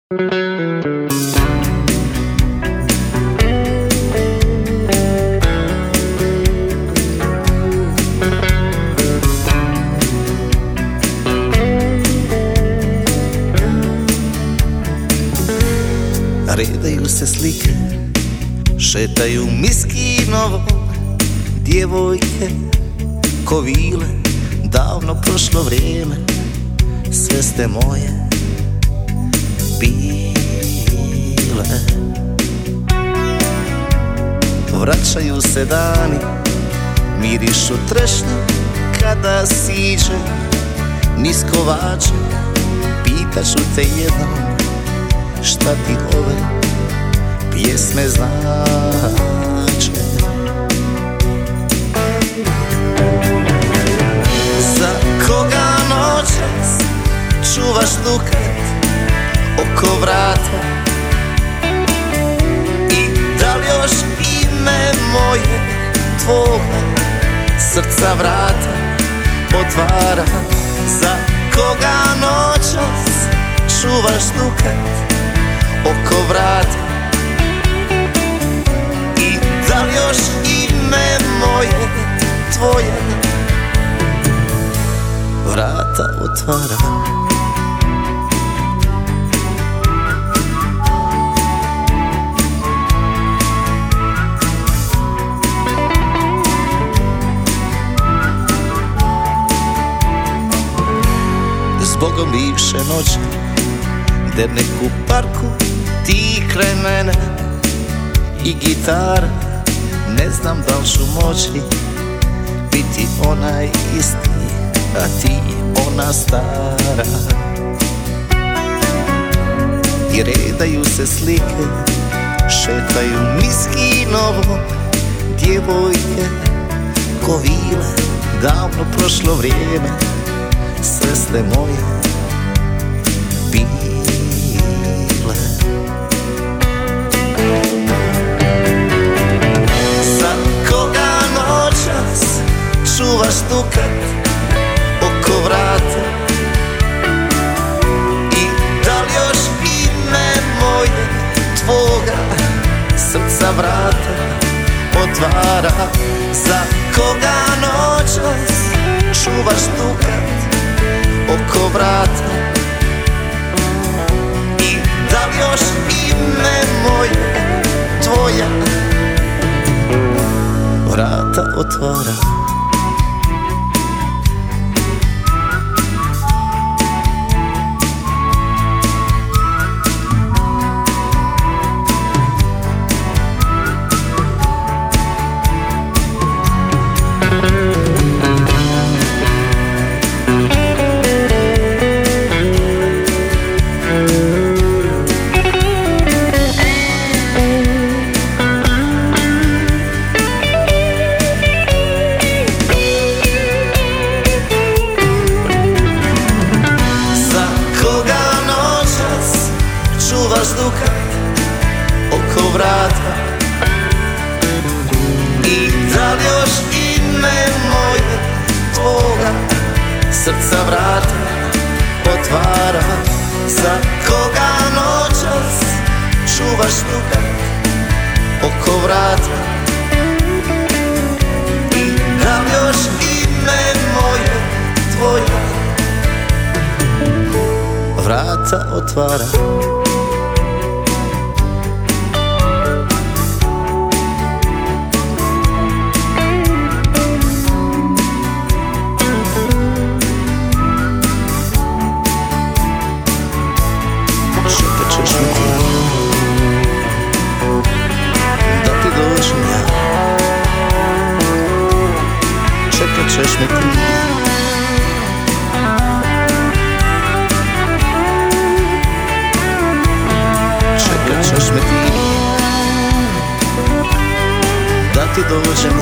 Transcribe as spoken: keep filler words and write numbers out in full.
Redaju se slike, šetaju Miskinovom djevojke, ko vile, davno prošlo vrijeme, sve ste moje bile. Vraćaju se dani, mirišu trešnju kada siđe niz kovače, pitaću te jednom šta ti ove pjesme znače. Za koga noćas čuvaš dukat oko vrata i da li još ime moje tvoga srca vrata otvara? Za koga noćas čuvaš dukat oko vrata i da li još ime moje tvoje vrata otvara? Zbogom bivše noći, dernek u parku, ti kraj mene i gitara, ne znam da li ću moći biti onaj isti, a ti ona stara. I redaju se slike, šetaju Miskinovom djevojke, ko vile, davno prošlo vrijeme, sve ste moje bile. Za koga noćas čuvaš dukat oko vrata i da li još ime moje tvoga srca vrata otvara? Za koga noćas čuvaš dukat oko vrata i da li još ime moje tvoja vrata otvara? Čuvaš dukat oko vrata i da li još ime moje tvoga srca vrata otvara? Za koga noćas čuvaš dukat oko vrata i da li još ime moje tvoja vrata otvara? Čekat ćeš me ti, čekat ćeš me ti, da ti dođem